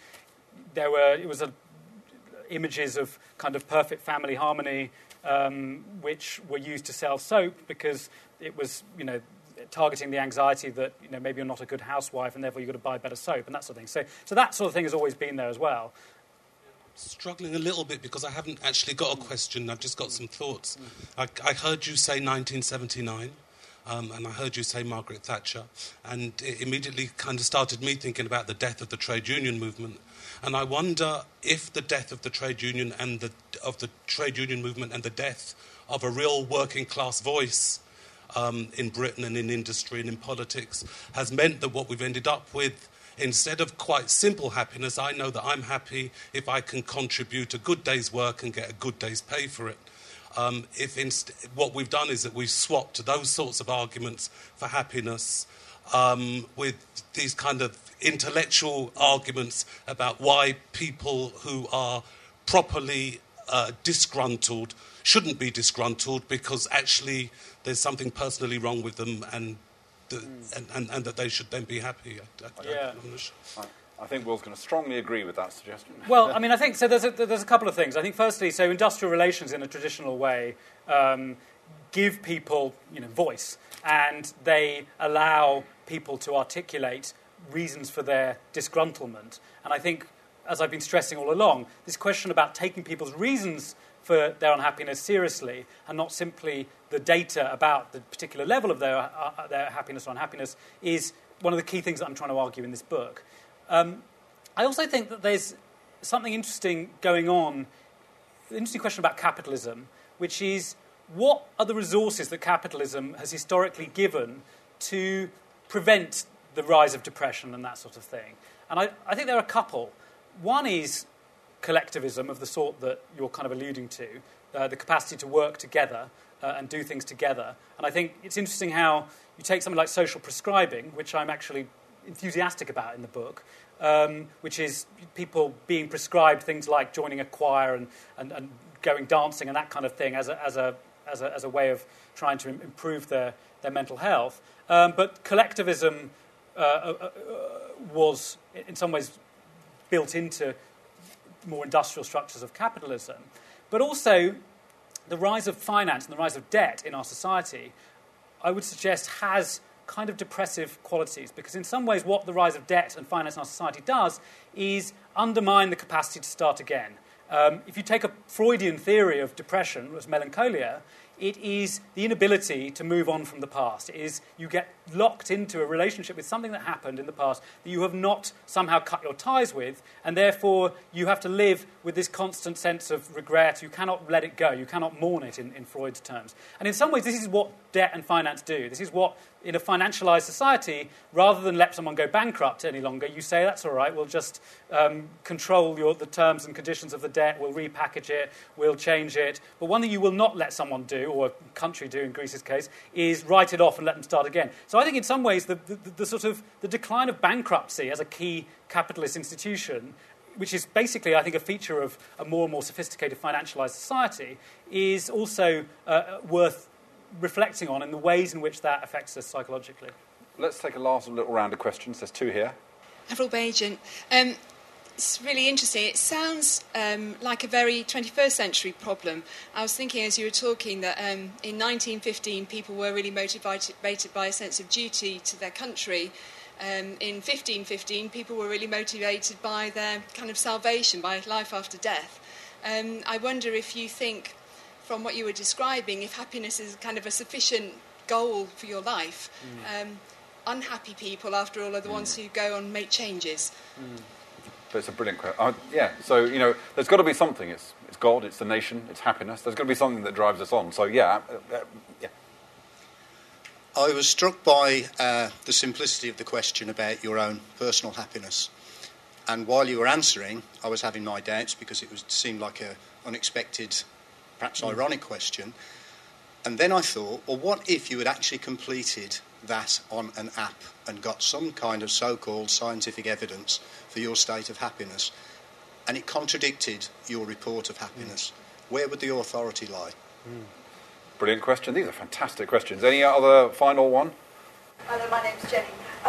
images of kind of perfect family harmony, which were used to sell soap because it was, targeting the anxiety that, maybe you're not a good housewife and therefore you've got to buy better soap and that sort of thing. So that sort of thing has always been there as well. Struggling a little bit because I haven't actually got a question. I've just got some thoughts. I heard you say 1979. And I heard you say Margaret Thatcher, and it immediately kind of started me thinking about the death of the trade union movement. And I wonder if the death of the trade union and the trade union movement and the death of a real working class voice in Britain and in industry and in politics has meant that what we've ended up with, instead of quite simple happiness, I know that I'm happy if I can contribute a good day's work and get a good day's pay for it. What we've done is that we've swapped those sorts of arguments for happiness with these kind of intellectual arguments about why people who are properly disgruntled shouldn't be disgruntled because actually there's something personally wrong with them and that they should then be happy. I think Will's going to strongly agree with that suggestion. Well, I think so. There's a couple of things. I think firstly, so industrial relations in a traditional way give people, voice, and they allow people to articulate reasons for their disgruntlement. And I think, as I've been stressing all along, this question about taking people's reasons for their unhappiness seriously and not simply the data about the particular level of their happiness or unhappiness is one of the key things that I'm trying to argue in this book. I also think that there's something interesting going on, an interesting question about capitalism, which is what are the resources that capitalism has historically given to prevent the rise of depression and that sort of thing? And I think there are a couple. One is collectivism of the sort that you're kind of alluding to, the capacity to work together and do things together. And I think it's interesting how you take something like social prescribing, which I'm actually enthusiastic about in the book, which is people being prescribed things like joining a choir and going dancing and that kind of thing as a way of trying to improve their mental health. But collectivism was in some ways built into more industrial structures of capitalism. But also the rise of finance and the rise of debt in our society, I would suggest, has kind of depressive qualities, because in some ways what the rise of debt and finance in our society does is undermine the capacity to start again. If you take a Freudian theory of depression as melancholia, it is the inability to move on from the past. It is you get locked into a relationship with something that happened in the past that you have not somehow cut your ties with, and therefore you have to live with this constant sense of regret. You cannot let it go. You cannot mourn it in Freud's terms. And in some ways this is what debt and finance do. This is what, in a financialised society, rather than let someone go bankrupt any longer, you say, that's all right, we'll just control the terms and conditions of the debt, we'll repackage it, we'll change it. But one thing you will not let someone do, or a country do in Greece's case, is write it off and let them start again. So I think in some ways the sort of the decline of bankruptcy as a key capitalist institution, which is basically, I think, a feature of a more and more sophisticated financialised society, is also worth reflecting on in the ways in which that affects us psychologically. Let's take a last little round of questions. There's two here. Avril Bajan. It's really interesting. It sounds like a very 21st century problem. I was thinking as you were talking that in 1915 people were really motivated by a sense of duty to their country. In 1515 people were really motivated by their kind of salvation, by life after death. I wonder if you think, from what you were describing, if happiness is kind of a sufficient goal for your life. Unhappy people, after all, are the ones who go and make changes. But it's a brilliant question. So, there's got to be something. It's God, it's the nation, it's happiness. There's got to be something that drives us on. So, yeah. I was struck by the simplicity of the question about your own personal happiness. And while you were answering, I was having my doubts because it seemed like an unexpected, perhaps ironic question. And then I thought, well, what if you had actually completed that on an app and got some kind of so-called scientific evidence for your state of happiness, and it contradicted your report of happiness? Where would the authority lie? Brilliant question. These are fantastic questions. Any other final one? Hello, my name's Jenny.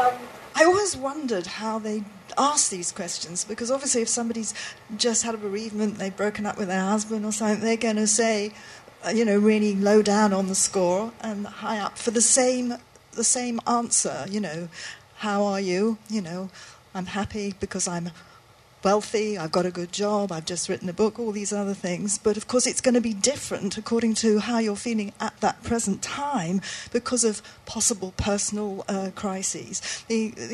I always wondered how they ask these questions, because obviously if somebody's just had a bereavement, they've broken up with their husband or something, they're going to say, really low down on the score and high up for the same answer. How are you? I'm happy because I'm wealthy, I've got a good job, I've just written a book, all these other things. But of course it's going to be different according to how you're feeling at that present time because of possible personal crises.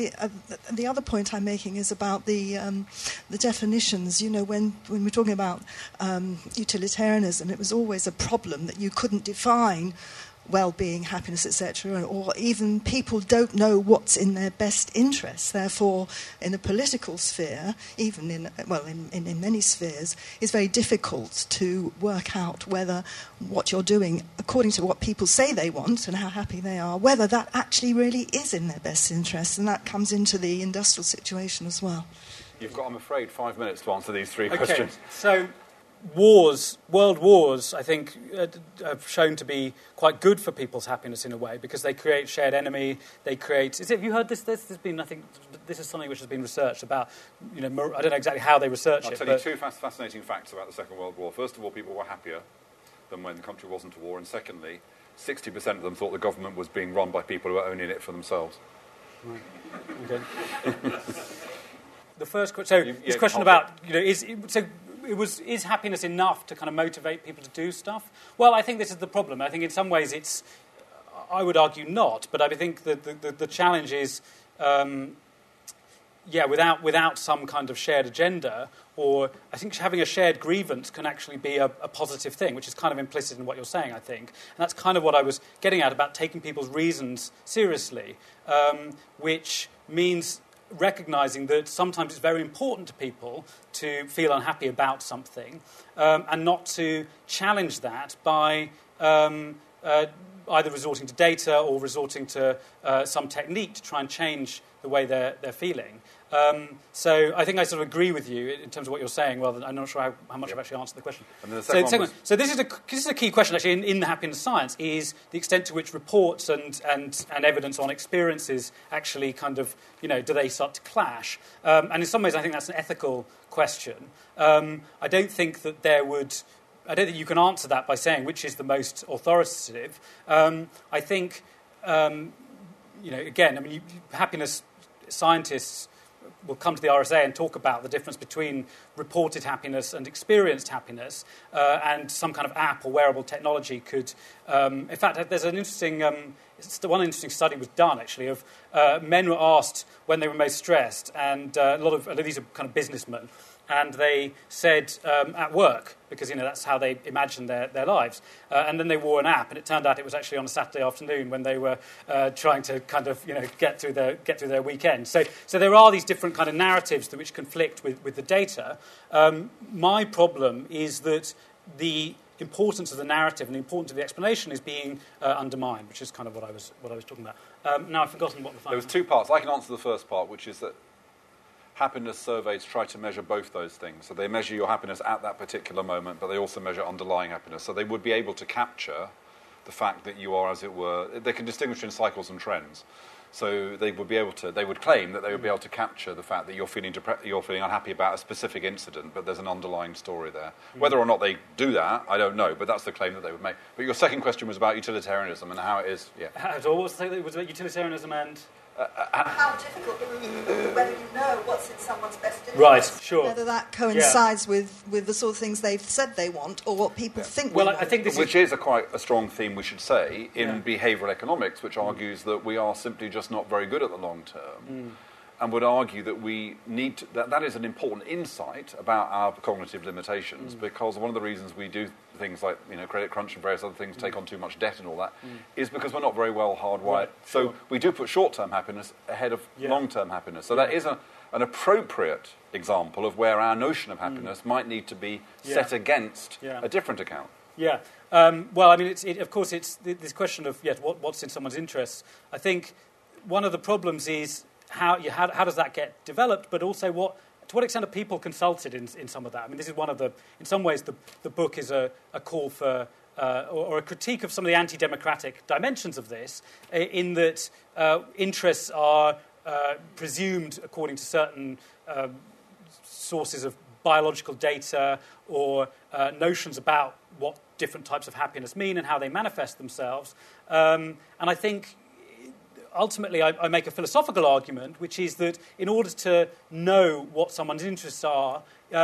The other point I'm making is about the definitions. When we're talking about utilitarianism, it was always a problem that you couldn't define well-being, happiness, etc., or even people don't know what's in their best interest. Therefore, in the political sphere, even in many spheres, it's very difficult to work out whether what you're doing, according to what people say they want and how happy they are, whether that actually really is in their best interest, and that comes into the industrial situation as well. You've got, I'm afraid, 5 minutes to answer these three questions. So world wars, I think, have shown to be quite good for people's happiness in a way, because they create shared enemy. They create. Have you heard this? There's been nothing. This is something which has been researched about. I don't know exactly how they research it. I'll tell you two fascinating facts about the Second World War. First of all, people were happier than when the country wasn't at war, and secondly, 60% of them thought the government was being run by people who were owning it for themselves. Right. Okay. The first question. So this question about is happiness enough to kind of motivate people to do stuff? Well, I think this is the problem. I think in some ways it's, I would argue not, but I think the challenge is, without some kind of shared agenda, or I think having a shared grievance can actually be a positive thing, which is kind of implicit in what you're saying, I think. And that's kind of what I was getting at about taking people's reasons seriously, which means recognising that sometimes it's very important to people to feel unhappy about something, and not to challenge that by either resorting to data or resorting to some technique to try and change the way they're feeling. So I think I sort of agree with you in terms of what you're saying, rather than I'm not sure how much I've actually answered the question. And the second one so this is a key question actually in the happiness science, is the extent to which reports and evidence on experiences actually kind of, do they start to clash? And in some ways I think that's an ethical question. I don't think you can answer that by saying which is the most authoritative. I think, happiness scientists will come to the RSA and talk about the difference between reported happiness and experienced happiness, and some kind of app or wearable technology could... in fact, there's one interesting study was done, actually, of men were asked when they were most stressed, and a lot of these are kind of businessmen, and they said at work, because that's how they imagined their lives. And then they wore an app, and it turned out it was actually on a Saturday afternoon when they were trying to kind of get through their weekend. So there are these different kind of narratives which conflict with the data. My problem is that the importance of the narrative and the importance of the explanation is being undermined, which is kind of what I was talking about. Now I've forgotten what the final. There was two parts. I can answer the first part, which is that happiness surveys try to measure both those things. So they measure your happiness at that particular moment, but they also measure underlying happiness. So they would be able to capture the fact that you are, as it were, they can distinguish in cycles and trends. So they would claim that they would be able to capture the fact that you're feeling unhappy about a specific incident, but there's an underlying story there. Whether or not they do that, I don't know, but that's the claim that they would make. But your second question was about utilitarianism and how it is. Yeah. What was the thing that was about utilitarianism and? How difficult, whether you know what's in someone's best interest. Right, sure. Whether that coincides with the sort of things they've said they want or what people think they want. I think which is quite a strong theme, we should say, in behavioural economics, which argues that we are simply just not very good at the long term. And would argue that we need to, that is an important insight about our cognitive limitations, because one of the reasons we do things like credit crunch and various other things, take on too much debt and all that, is because we're not very well hardwired. Right, so we do put short-term happiness ahead of long-term happiness. So that is an appropriate example of where our notion of happiness might need to be set against a different account. Yeah. Well, I mean, of course, it's this question of what's in someone's interests. I think one of the problems is how does that get developed, but also to what extent are people consulted in some of that? I mean, this is one of the, in some ways, the book is a call for, or a critique of some of the anti-democratic dimensions of this, in that interests are presumed according to certain sources of biological data or notions about what different types of happiness mean and how they manifest themselves. And I think ultimately, I make a philosophical argument, which is that in order to know what someone's interests are,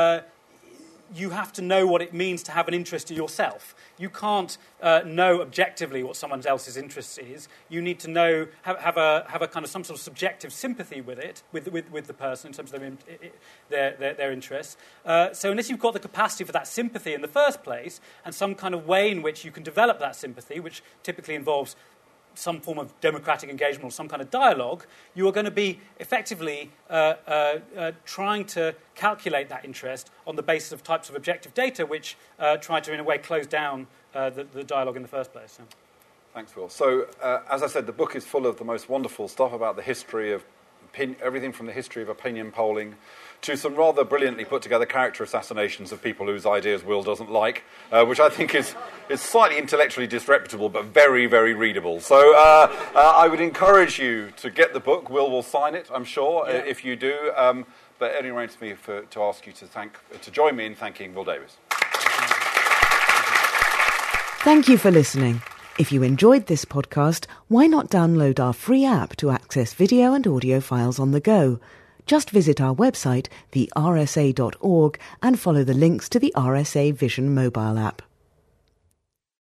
you have to know what it means to have an interest in yourself. You can't know objectively what someone else's interest is. You need to know, have a kind of some sort of subjective sympathy with it, with the person in terms of their interests. So unless you've got the capacity for that sympathy in the first place, and some kind of way in which you can develop that sympathy, which typically involves some form of democratic engagement or some kind of dialogue, you are going to be effectively trying to calculate that interest on the basis of types of objective data which try to, in a way, close down the dialogue in the first place. So. Thanks, Will. So, as I said, the book is full of the most wonderful stuff about the history of everything from the history of opinion polling to some rather brilliantly put together character assassinations of people whose ideas Will doesn't like, which I think is slightly intellectually disreputable but very, very readable. So I would encourage you to get the book. Will sign it, I'm sure, if you do. But it only remains for me to ask you to join me in thanking Will Davies. Thank you for listening. If you enjoyed this podcast, why not download our free app to access video and audio files on the go? Just visit our website, thersa.org, and follow the links to the RSA Vision mobile app.